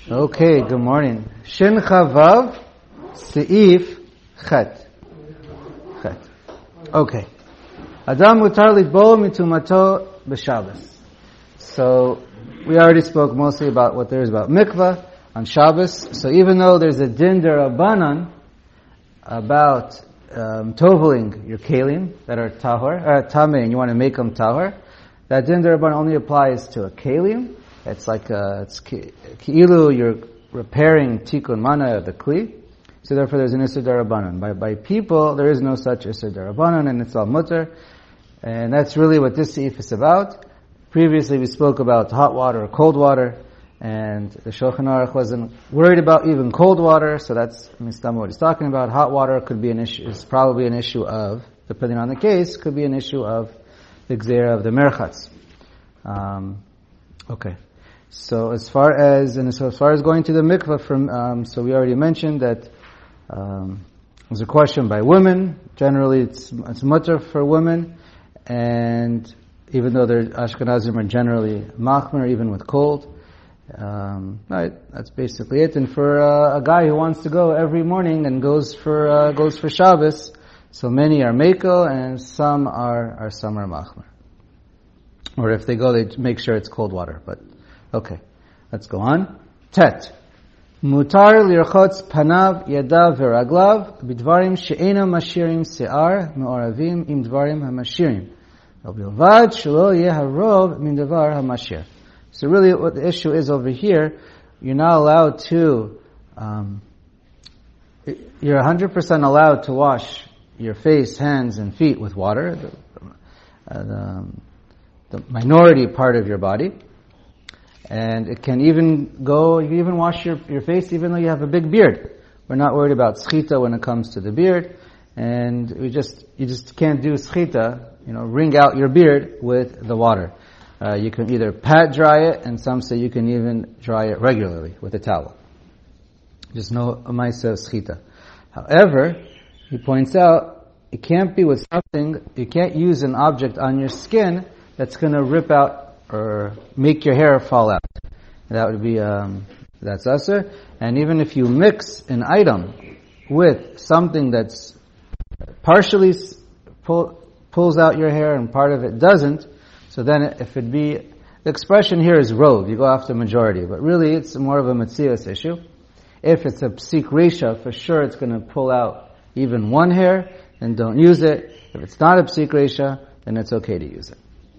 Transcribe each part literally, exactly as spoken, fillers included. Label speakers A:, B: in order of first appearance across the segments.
A: Okay, good morning. Shin Chavav Seif Chet. Chet. Okay. Adam mutar litbo mitumato b'Shabbos. So we already spoke mostly about what there is about mikvah on Shabbos. So even though there's a din derabanan about um, toveling your kelim that are tahor, uh, tameh, and you want to make them tahor, that din derabanan only applies to a kelim. It's like uh, it's ki'ilu, you're repairing tikkun mana of the kli. So therefore there's an Isser Darabanan. By, by people, there is no such Isser Darabanan, and it's all mutter. And that's really what this seif is about. Previously we spoke about hot water or cold water, and the Shulchan Aruch wasn't worried about even cold water, so that's mistama what he's talking about. Hot water could be an issue, is probably an issue of, depending on the case, could be an issue of the gzera of the merchatz. Um, okay. So as far as, and so as far as going to the mikvah from, um, so we already mentioned that, um, there's a question by women. Generally it's, it's mutter for women, and even though they're Ashkenazim are generally machmer, even with cold. Um, right, that's basically it. And for uh, a guy who wants to go every morning and goes for, uh, goes for Shabbos, so many are mekel and some are, are some are machmer. Or if they go, they make sure it's cold water, but, okay, let's go on. Tet. Mutar lirchotz panav yadav veraglav bidvarim she'ena mashirim se'ar me'oravim im dvarim hamashirim. Bilvad shelo yeh harov min davar hamashir. So really what the issue is over here, you're not allowed to, um, you're one hundred percent allowed to wash your face, hands, and feet with water, the, uh, the, the minority part of your body. And it can even go, you can even wash your, your face even though you have a big beard. We're not worried about schita when it comes to the beard. And we just, you just can't do schita, you know, wring out your beard with the water. Uh, you can either pat dry it, and some say you can even dry it regularly with a towel. Just no amaisa schita. However, he points out, it can't be with something, you can't use an object on your skin that's gonna rip out or make your hair fall out. That would be, um, that's usher. And even if you mix an item with something that's partially pull, pulls out your hair and part of it doesn't, so then if it be, the expression here is rove, you go after majority, but really it's more of a metzias issue. If it's a psik resha, for sure it's going to pull out even one hair, then don't use it. If it's not a psik resha, then it's okay to use it.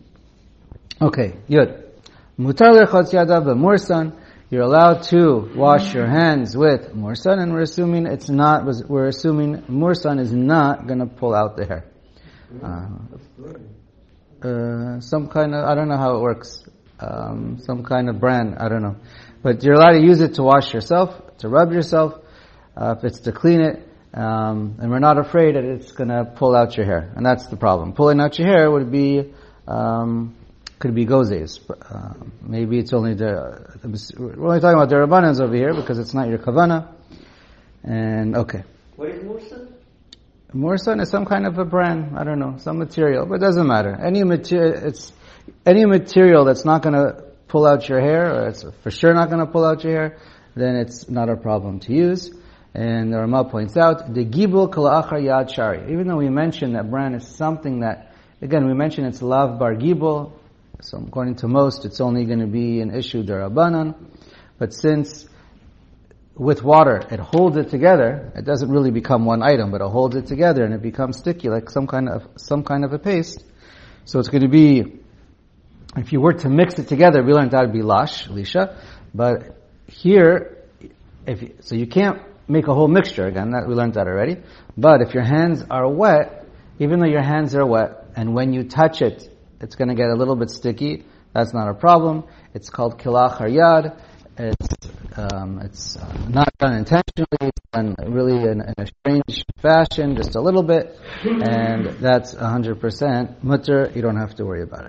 A: Okay, yud. Mutar lirchotz yadav b'mursan. You're allowed to wash your hands with mursan, and we're assuming it's not. We're assuming mursan is not going to pull out the hair. Uh, uh, some kind of, I don't know how it works. Um, some kind of brand, I don't know. But you're allowed to use it to wash yourself, to rub yourself, uh, if it's to clean it. Um, and we're not afraid that it's going to pull out your hair, and that's the problem. Pulling out your hair would be. Um, Could be gozes. Uh, maybe it's only the, we're only talking about the Rabbanans over here because it's not your kavana. And, okay.
B: What is Mursan?
A: Mursan is some kind of a brand, I don't know, some material, but it doesn't matter. Any material, it's, any material that's not gonna pull out your hair, or it's for sure not gonna pull out your hair, then it's not a problem to use. And the Ramah points out, the gibul kala achar yad shari. Even though we mentioned that brand is something that, again, we mentioned it's lav bar gibul, so according to most, it's only going to be an issue derabanan. But since with water it holds it together, it doesn't really become one item, but it holds it together and it becomes sticky like some kind of some kind of a paste. So it's going to be, if you were to mix it together, we learned that would be lash, lisha. But here, if you, so you can't make a whole mixture again. That we learned that already. But if your hands are wet, even though your hands are wet, and when you touch it, it's going to get a little bit sticky. That's not a problem. It's called kilach haryad. It's um, it's uh, not done intentionally. It's done really in, in a strange fashion, just a little bit, and that's one hundred percent mutter. You don't have to worry about it.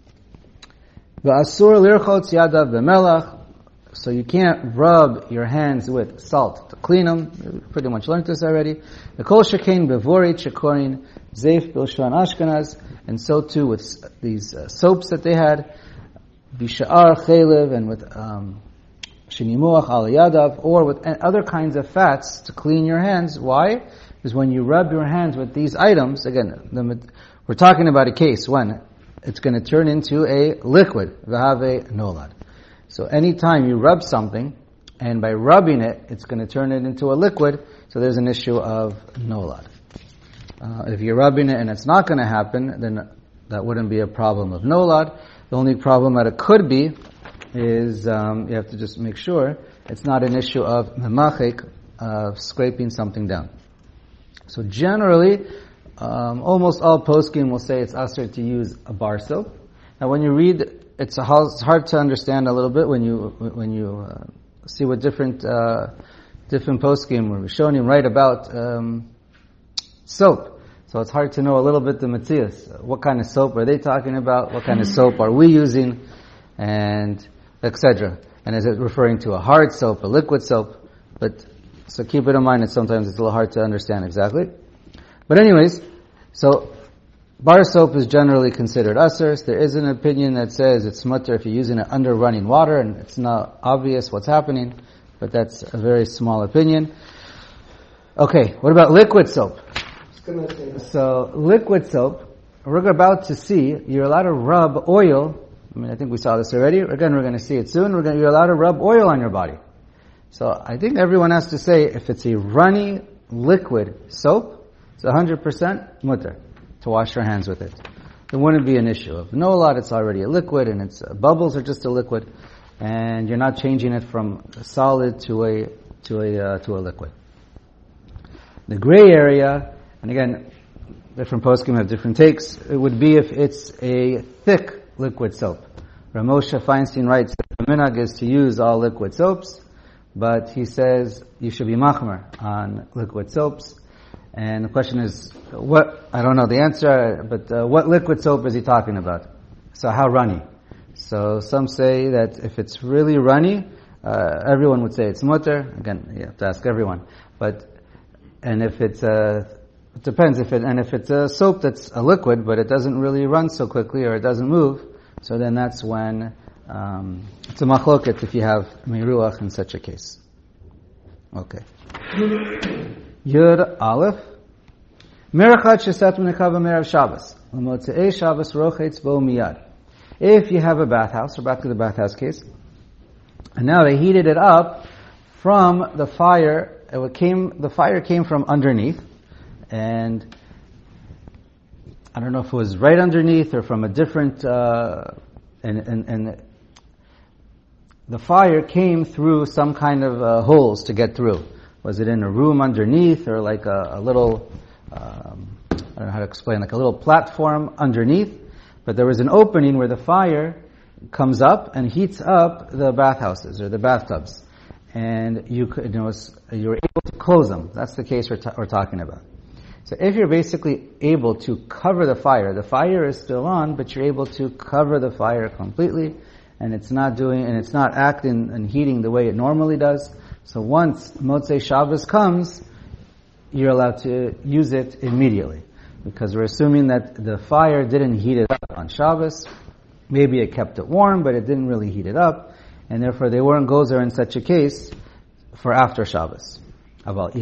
A: V'asur lirchotz yadav b'melach. So you can't rub your hands with salt to clean them. We pretty much learned this already. The kol shekein bevorit shekorin zeif bilshan Ashkenaz. And so too with these uh, soaps that they had, bisha'ar chaylev, and with um, shenimuach al yadav, or with other kinds of fats to clean your hands. Why? Because when you rub your hands with these items, again, the, we're talking about a case when it's going to turn into a liquid, v'have nolad. So anytime you rub something, and by rubbing it, it's going to turn it into a liquid, so there's an issue of nolad. Uh, if you're rubbing it and it's not going to happen, then that wouldn't be a problem of nolad. The only problem that it could be is um, you have to just make sure it's not an issue of memachik, of scraping something down. So generally, um, almost all poskim will say it's asr to use a bar soap. Now when you read, it's, a, it's hard to understand a little bit when you when you uh, see what different uh, different poskim or rishonim write about um, soap. So it's hard to know a little bit the metzias. What kind of soap are they talking about? What kind of soap are we using? And et cetera. And is it referring to a hard soap, a liquid soap? But so keep it in mind that sometimes it's a little hard to understand exactly. But anyways, so bar soap is generally considered asr. There is an opinion that says it's mutter if you're using it under running water and it's not obvious what's happening, but that's a very small opinion. Okay, what about liquid soap? So liquid soap, we're about to see, you're allowed to rub oil. I mean, I think we saw this already. Again, we're going to see it soon. We're going to, you're allowed to rub oil on your body. So I think everyone has to say, if it's a runny liquid soap, it's one hundred percent mutter to wash your hands with it. There wouldn't be an issue. If no lot, it's already a liquid, and its uh, bubbles are just a liquid, and you're not changing it from a solid to a to a uh, to a liquid. The gray area, and again, different poskim have different takes. It would be if it's a thick liquid soap. Rav Moshe Feinstein writes that the minhag is to use all liquid soaps, but he says you should be machmer on liquid soaps. And the question is, what, I don't know the answer, but uh, what liquid soap is he talking about? So how runny? So some say that if it's really runny, uh, everyone would say it's mutter. Again, you have to ask everyone. But, and if it's a, it depends if it, and if it's a soap that's a liquid, but it doesn't really run so quickly or it doesn't move, so then that's when, um, it's a machloket if you have miruach in such a case. Okay. Yud Aleph. Merachat shesat menekava merav Shabbos. L'motzei Shabbos rochetz bo miyad. If you have a bathhouse, or back to the bathhouse case, and now they heated it up from the fire, it came, the fire came from underneath, and I don't know if it was right underneath or from a different, uh, and, and, and the fire came through some kind of uh, holes to get through. Was it in a room underneath or like a, a little, um, I don't know how to explain, like a little platform underneath? But there was an opening where the fire comes up and heats up the bathhouses or the bathtubs. And you could, you know, you were able to close them. That's the case we're, ta- we're talking about. So if you're basically able to cover the fire, the fire is still on, but you're able to cover the fire completely, and it's not doing, and it's not acting and heating the way it normally does. So once Motzei Shabbos comes, you're allowed to use it immediately. Because we're assuming that the fire didn't heat it up on Shabbos. Maybe it kept it warm, but it didn't really heat it up. And therefore they weren't gozer in such a case for after Shabbos. But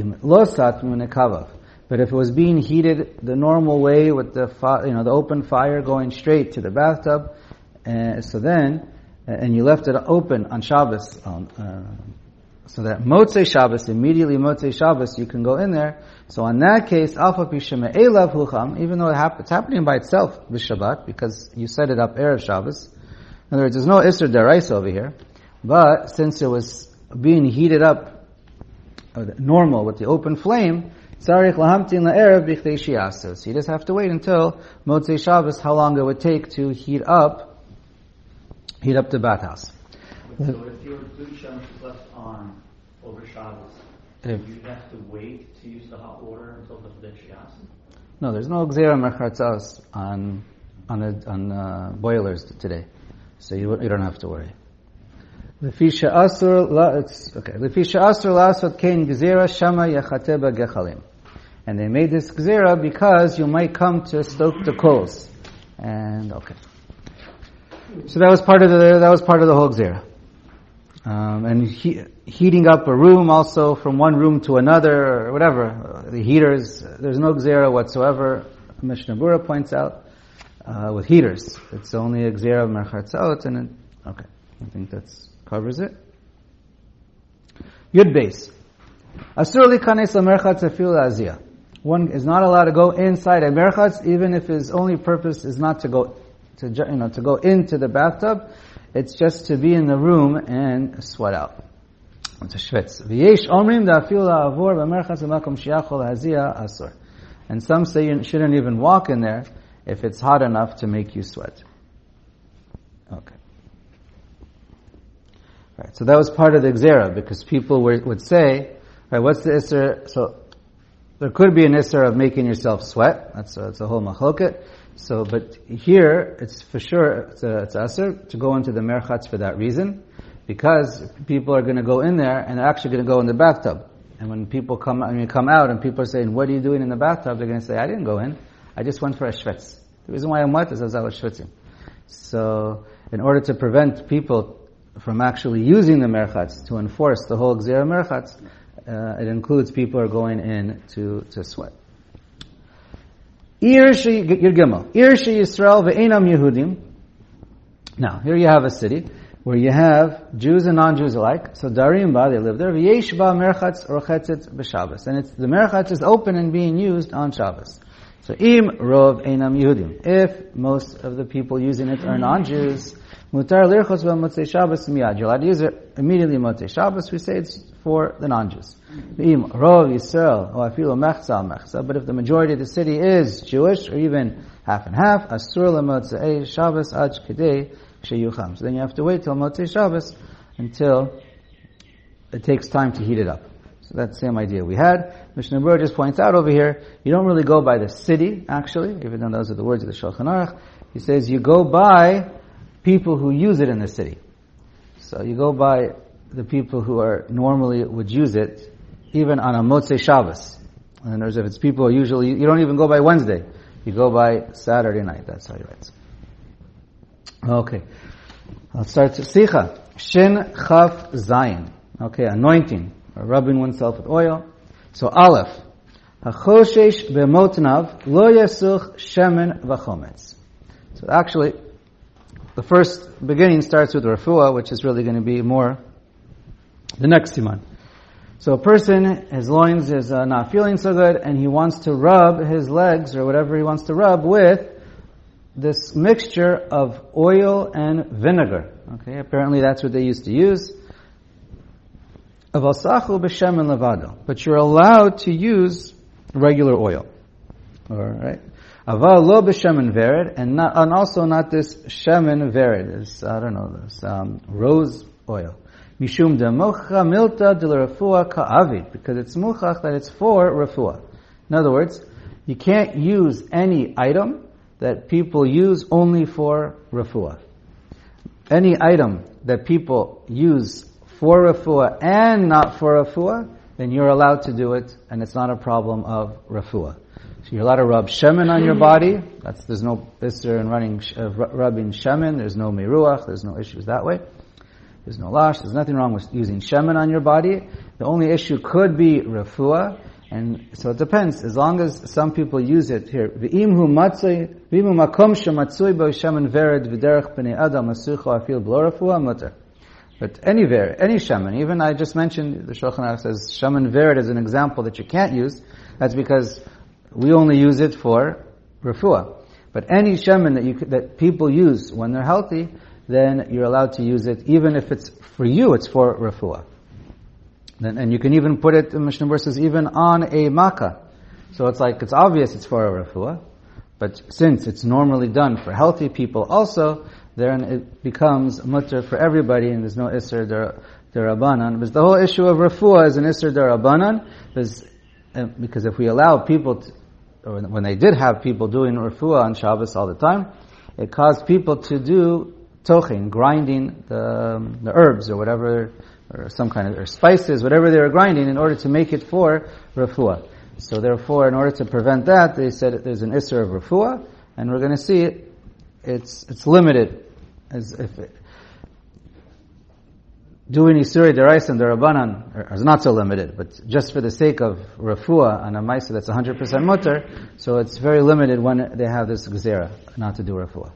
A: if it was being heated the normal way with the fi- you know the open fire going straight to the bathtub, uh, so then, uh, and you left it open on Shabbos, um, uh, so that Motzei Shabbos, immediately Motzei Shabbos, you can go in there. So in that case, Alpha Pishame Elav Hucham, even though it hap- it's happening by itself with Shabbat, because you set it up Erev Shabbos. In other words, there's no Isser Deraisa over here. But since it was being heated up uh, normal with the open flame, Tzarich Lahamtin La'erev Bichdei Shiasu. So you just have to wait until Motzei Shabbos, how long it would take to heat up, heat up the bathhouse.
B: So if your food showing is left on over Shabbos,
A: if,
B: you have to wait to use the hot water until the Bichdei Shiasu?
A: No, there's no Gzera Merchatzos on on the, on uh, boilers today, so you you don't have to worry. Lefisha asur la it's okay. Lefisha asur lasot kein gzera shama yachate b'gechalim, and they made this gzera because you might come to stoke the coals. And okay, so that was part of the that was part of the whole gzera. Um, and he, heating up a room also from one room to another, or whatever. Uh, the heaters, there's no gzera whatsoever. Mishnah Berurah points out, uh, with heaters. It's only a gzera of merchatzot, and it, okay. I think that covers it. Yud Beis. Asur likanes lamerchatz afil la'aziyah. One is not allowed to go inside a merchatz, even if his only purpose is not to go, to you know, to go into the bathtub. It's just to be in the room and sweat out. It's a shvitz. V'yesh omrim da'afil la'avor b'merchatz b'makom shiachol la'aziyah asur. And some say you shouldn't even walk in there if it's hot enough to make you sweat. Okay. Right, so that was part of the Gzera, because people were, would say, right, what's the Isser? So, there could be an Isser of making yourself sweat. That's a, that's a whole machloket. So, but here, it's for sure, it's a, it's Isser to go into the merchatz for that reason, because people are going to go in there and they're actually going to go in the bathtub. And when people come, when you come out and people are saying, what are you doing in the bathtub? They're going to say, I didn't go in. I just went for a shvetz. The reason why I'm wet is because I was shvetzing. So, in order to prevent people from actually using the merchatz to enforce the whole gzera merchatz, uh, it includes people are going in to, to sweat. Ir she Gimel. Ir she Yisrael ve'enam Yehudim. Now, here you have a city where you have Jews and non-Jews alike. So darim ba, they live there. V'yesh ba merchatz rochetzet b'Shabbos, and it's the merchatz is open and being used on Shabbos. So im rov enam Yehudim. If most of the people using it are non-Jews, mutar lirchos b'motzei Shabbos miyad. You're allowed to use it immediately motzei Shabbos. We say it's for the non-Jews. Im rov Yisrael or afilu mechza al mechza. But if the majority of the city is Jewish, or even half and half, asur lemotzei Shabbos ad kedei sheyucham. So then you have to wait till motzei Shabbos until it takes time to heat it up. So that's the same idea we had. Mishnah Berurah just points out over here, you don't really go by the city, actually, even though those are the words of the Shulchan Aruch. He says you go by people who use it in the city. So you go by the people who are normally would use it, even on a Motzei Shabbos. In other words, if it's people who usually, you don't even go by Wednesday. You go by Saturday night. That's how he writes. Okay. Let's start to Sicha. Shin Chaf Zayin. Okay, anointing. Or rubbing oneself with oil. So Aleph. HaChoshesh b'motnav lo yasuch shemen v'chometz. So actually, the first beginning starts with refuah, which is really going to be more the next siman. So a person, his loins is uh, not feeling so good, and he wants to rub his legs, or whatever he wants to rub, with this mixture of oil and vinegar. Okay, apparently that's what they used to use. Avasachu b'shemen levado. But you're allowed to use regular oil. Alright? Aval lo b'shemen vered, and not, and also not this shemen vered, this, I don't know, this, um, rose oil. Mishum de mocha milta de refuah ka'avid, because it's muchach that it's for refuah. In other words, you can't use any item that people use only for refuah. Any item that people use for refuah and not for refuah, then you're allowed to do it, and it's not a problem of refuah. So you're allowed to rub shemen on your body. That's, there's no isser in running, uh, rubbing shemen. There's no miruach. There's no issues that way. There's no lash. There's nothing wrong with using shemen on your body. The only issue could be refuah, and so it depends. As long as some people use it here, v'imhu matzoi, v'imhu makom shematzoi bo shemen vered v'derech b'nei adam asucho afil b'lo refuah muter. But any ver, any shemen, even I just mentioned, the Shulchan Aruch says shemen vered as an example that you can't use. That's because we only use it for refuah. But any shemen that you that people use when they're healthy, then you're allowed to use it, even if it's for you, it's for refuah. Then, and you can even put it, the Mishnah Berurah says, even on a makkah. So it's like, it's obvious it's for a refuah, but since it's normally done for healthy people also, then it becomes mutter for everybody, and there's no isser derabanan. Because the whole issue of refuah is an isser derabanan, because, because if we allow people to, or when they did have people doing refuah on Shabbos all the time, it caused people to do tochin, grinding the, um, the herbs or whatever, or some kind of, or spices, whatever they were grinding in order to make it for refuah. So therefore, in order to prevent that, they said there's an isser of refuah, and we're going to see it, it's, it's limited, as if it, doing Isurei Deraisa and Derabanan is not so limited, but just for the sake of Refuah and a Maisa that's one hundred percent mutter, so it's very limited when they have this Gezerah, not to do Refuah.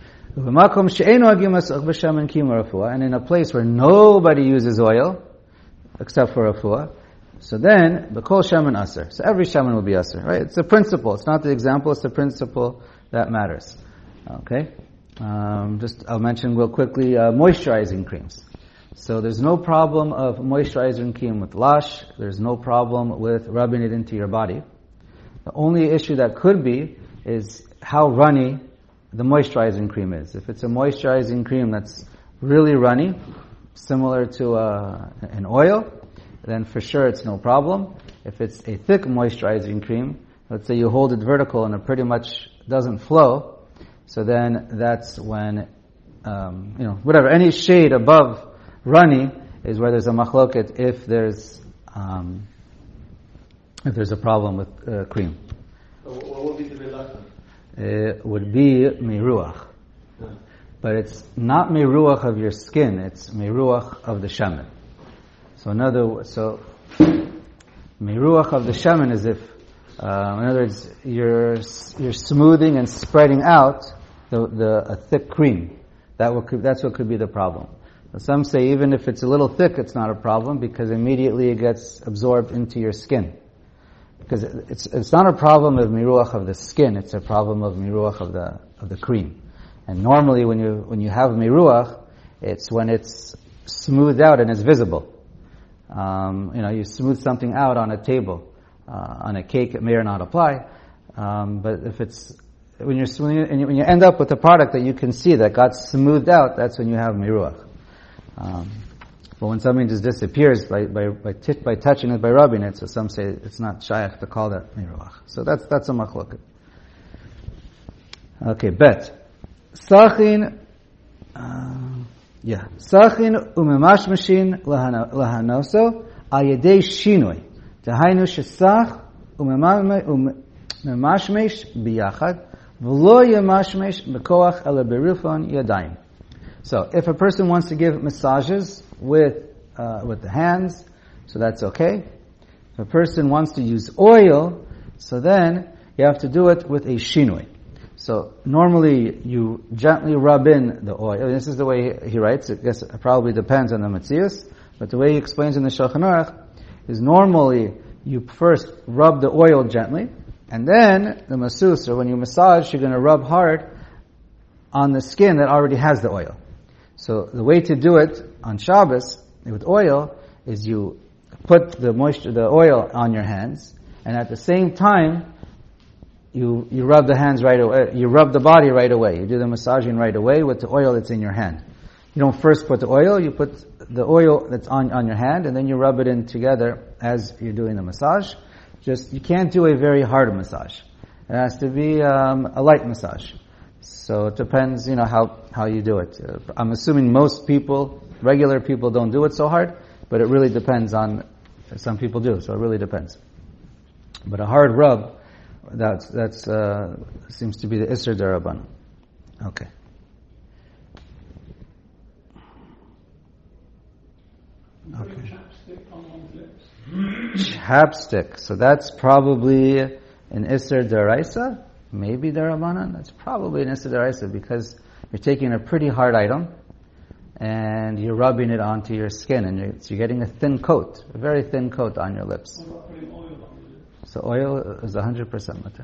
A: And in a place where nobody uses oil, except for Refuah, so then, B'kol Shaman Aser. So every Shaman will be Aser, right? It's a principle. It's not the example, it's the principle that matters. Okay? Um, just, I'll mention real quickly, uh, moisturizing creams. So there's no problem of moisturizing cream with lash. There's no problem with rubbing it into your body. The only issue that could be is how runny the moisturizing cream is. If it's a moisturizing cream that's really runny, similar to uh, an oil, then for sure it's no problem. If it's a thick moisturizing cream, let's say you hold it vertical and it pretty much doesn't flow, so then that's when, um, you know, whatever, any shade above runny is where there's a machloket if there's um, if there's a problem with uh, cream.
C: So what would be the reluctant?
A: It would be miruach.
C: Yeah.
A: But it's not miruach of your skin, it's miruach of the shaman. So another, so miruach of the shaman is if, uh, in other words, you're you're smoothing and spreading out the the a thick cream. That will, that's what could be the problem. So some say even if it's a little thick, it's not a problem because immediately it gets absorbed into your skin. Because it's it's not a problem of miruach of the skin; it's a problem of miruach of the of the cream. And normally, when you when you have miruach, it's when it's smoothed out and it's visible. Um, you know, you smooth something out on a table, uh, on a cake, it may or not apply. Um, but if it's when you're smoothing it, and you, when you end up with a product that you can see that got smoothed out, that's when you have miruach. Um, but when something just disappears by by by, t- by touching it, by rubbing it, so some say it's not shaykh to call that miruach. So that's that's a machloket. Okay, bet. Sachin, uh, yeah. Sachin umemashmashin lahanoso al yedei shinoi. Tahainu shesach umemashmesh biyachad v'lo yemashmesh bekoach ela berufon yadayim. So, if a person wants to give massages with uh, with the hands, so that's okay. If a person wants to use oil, so then you have to do it with a shinoi. So normally you gently rub in the oil. This is the way he writes. I guess it probably depends on the Metzius, but the way he explains in the Shulchan Aruch is normally you first rub the oil gently, and then the masseuse, or when you massage, you're going to rub hard on the skin that already has the oil. So the way to do it on Shabbos with oil is you put the moisture, the oil on your hands, and at the same time you you rub the hands right away. You rub the body right away. You do the massaging right away with the oil that's in your hand. You don't first put the oil. You put the oil that's on on your hand, and then you rub it in together as you're doing the massage. Just you can't do a very hard massage. It has to be um, a light massage. So it depends, you know, how, how you do it. Uh, I'm assuming most people, regular people, don't do it so hard, but it really depends on, some people do, so it really depends. But a hard rub, that's, that's, uh, seems to be the Isser Derabanan. Okay. Okay.
C: Chapstick on one's lips.
A: Chapstick. So that's probably an Isser Deraisa. Maybe Derabanan, that's probably an Isser Deraisa because you're taking a pretty hard item and you're rubbing it onto your skin and you're, so you're getting a thin coat, a very thin coat on your lips.
C: What about putting oil on your lips?
A: So oil is one hundred percent mutter.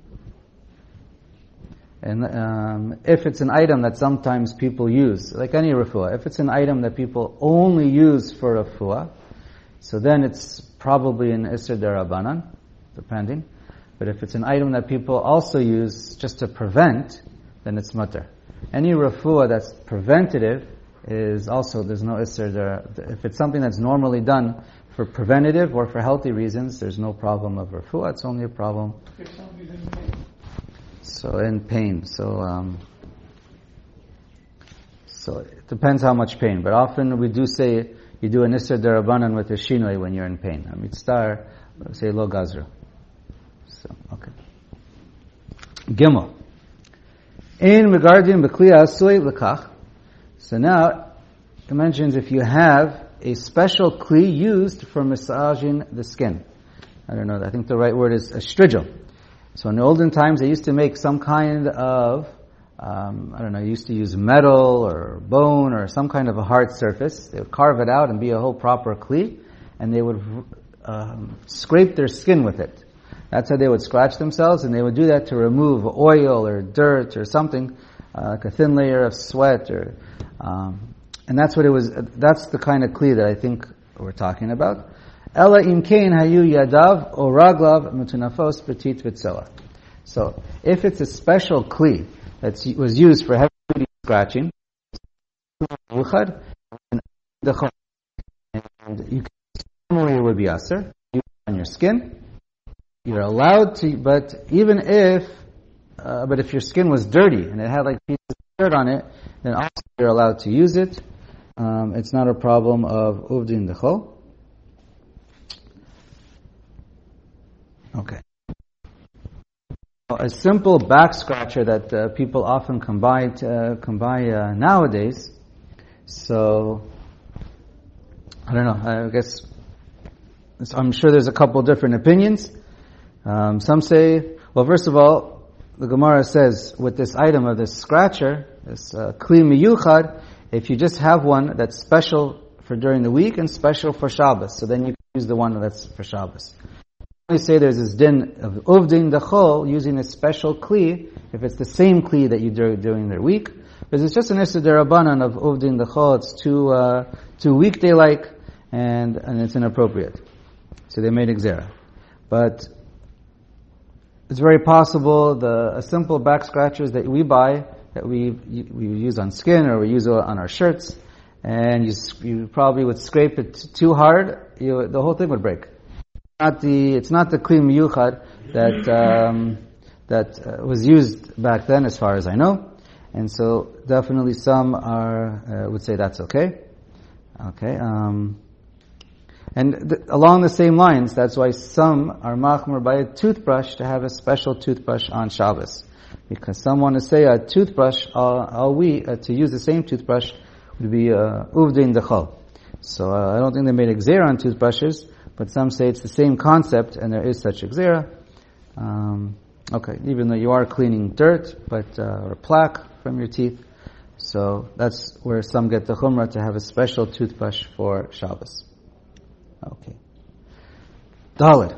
A: And um, if it's an item that sometimes people use, like any refuah, if it's an item that people only use for refuah, so then it's probably an Isser Derabanan, depending. But if it's an item that people also use just to prevent, then it's mutter. Any refuah that's preventative is also, there's no isser there. If it's something that's normally done for preventative or for healthy reasons, there's no problem of refuah. It's only a problem.
C: If somebody's in pain.
A: So in pain. So, um, so it depends how much pain. But often we do say you do an isser derabanan with a shinoi when you're in pain. I mean, star, say lo gazra. So, okay. Gimel. In regarding B'kli Asui L'kach. So now, it mentions if you have a special kli used for massaging the skin. I don't know, I think the right word is a strigil. So in the olden times, they used to make some kind of, um, I don't know, used to use metal or bone or some kind of a hard surface. They would carve it out and be a whole proper kli, and they would um, scrape their skin with it. That's how they would scratch themselves, and they would do that to remove oil or dirt or something, uh, like a thin layer of sweat, or, um, and that's what it was. That's the kind of kli that I think we're talking about. Ela im kein hayu yadav o raglav mutunafos petit v'tzela. So, if it's a special kli that was used for heavy scratching, and you can normally it would be aser on your skin. You're allowed to, but even if, uh, but if your skin was dirty and it had like pieces of dirt on it, then also you're allowed to use it. Um, it's not a problem of uvdin dechol. Okay. A simple back scratcher that uh, people often come by, uh, come by uh, nowadays. So, I don't know, I guess, I'm sure there's a couple different opinions. Um, some say, well, first of all, the Gemara says, with this item of this scratcher, this uh, kli miyuchad, if you just have one that's special for during the week and special for Shabbos, so then you can use the one that's for Shabbos. We say there's this din of uvdin dechol, using a special kli, if it's the same kli that you do during the week. Because it's just an issa derabanan of uvdin dechol, it's too, uh, too weekday-like, and, and it's inappropriate. So they made exera. But, it's very possible the, a simple back scratchers that we buy, that we, we use on skin, or we use on our shirts, and you, you probably would scrape it too hard, you, the whole thing would break. Not the, it's not the kli miyuchad that um, that uh, was used back then, as far as I know, and so definitely some are uh, would say that's okay. Okay, um, and th- along the same lines, that's why some are machmer by a toothbrush to have a special toothbrush on Shabbos, because some want to say a toothbrush, all, all we uh, to use the same toothbrush would be uh, uvdin dechol. So uh, I don't think they made exer on toothbrushes. But some say it's the same concept, and there is such exera. Um, okay, even though you are cleaning dirt, but uh, or plaque from your teeth, so that's where some get the chumrah to have a special toothbrush for Shabbos. Okay. Daled.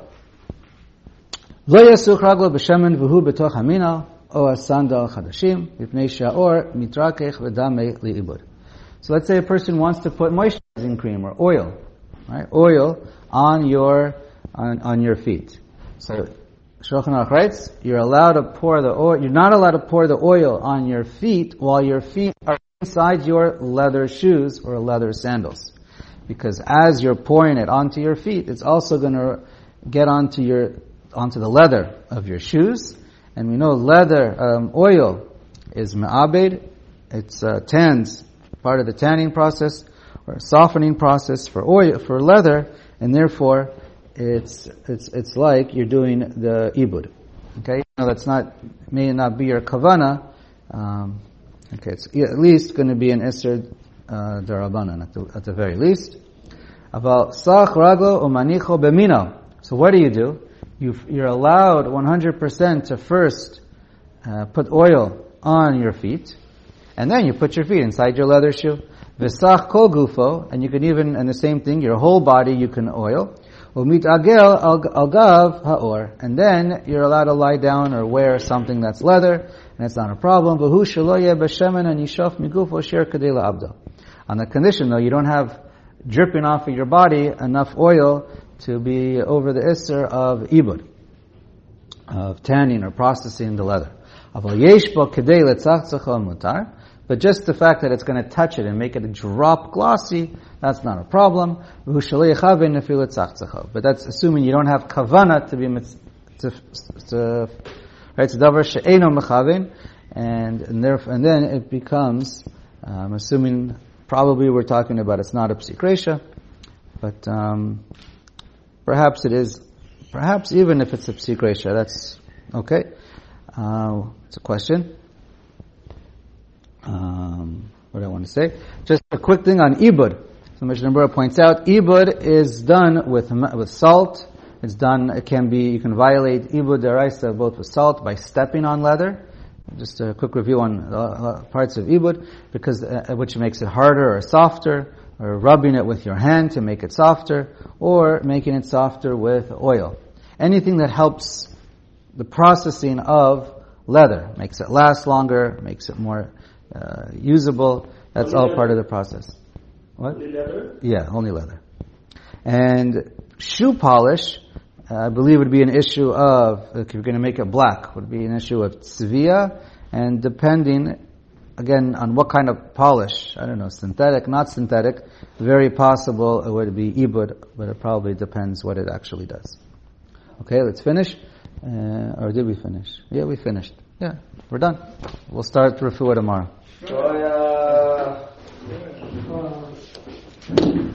A: Lo yasuch raglo b'shemen v'hu b'toch hamina o asandal chadashim mipnei sha'or mitrakech v'damei li'ibud. So let's say a person wants to put moisturizing cream or oil, right? Oil on your on, on your feet. So Shulchan Aruch writes, you're allowed to pour the oil. You're not allowed to pour the oil on your feet while your feet are inside your leather shoes or leather sandals, because as you're pouring it onto your feet, it's also going to get onto your onto the leather of your shoes. And we know leather um, oil is me'abed. It's uh, tans, part of the tanning process or softening process for oil for leather. And therefore, it's it's it's like you're doing the ibud. Okay, now that's not may not be your kavana. Um, okay, it's at least going to be an iser uh, derabanan at the at the very least. About sach raglo umanicho bemino. So what do you do? You you're allowed one hundred percent to first uh, put oil on your feet, and then you put your feet inside your leather shoe. V'sach kol gufo, and you can even, and the same thing, your whole body you can oil. Umit agel al gav haor, and then you're allowed to lie down or wear something that's leather, and it's not a problem. V'hu shelo yeh b'shemen and yishof migufo sher kadei la'abdo. On the condition though, you don't have dripping off of your body enough oil to be over the isser of ibud, of tanning or processing the leather. Aval yesh bo kadei letzachtzachol mutar. But just the fact that it's going to touch it and make it drop glossy, that's not a problem. But that's assuming you don't have kavana to be to, to right? It's davar she'eno mechavin, and and therefore and then it becomes. I'm assuming probably we're talking about it's not a psik resha, but um, perhaps it is. Perhaps even if it's a psik resha, that's okay. Uh, it's a question. Um, what I want to say. Just a quick thing on ibud. So Mishnah Berurah points out, ibud is done with with salt. It's done, it can be, you can violate ibud deraisa both with salt by stepping on leather. Just a quick review on uh, parts of ibud, because uh, which makes it harder or softer, or rubbing it with your hand to make it softer, or making it softer with oil. Anything that helps the processing of leather, makes it last longer, makes it more uh, usable. That's all part of the process. What?
C: Only leather?
A: Yeah, only leather. And shoe polish, uh, I believe would be an issue of, if you're going to make it black, would be an issue of tzviya, and depending, again, on what kind of polish, I don't know, synthetic, not synthetic, very possible it would be ibud, but it probably depends what it actually does. Okay, let's finish. Uh, or did we finish? Yeah, we finished. Yeah, we're done. We'll start refuah tomorrow.
C: Oh, yeah.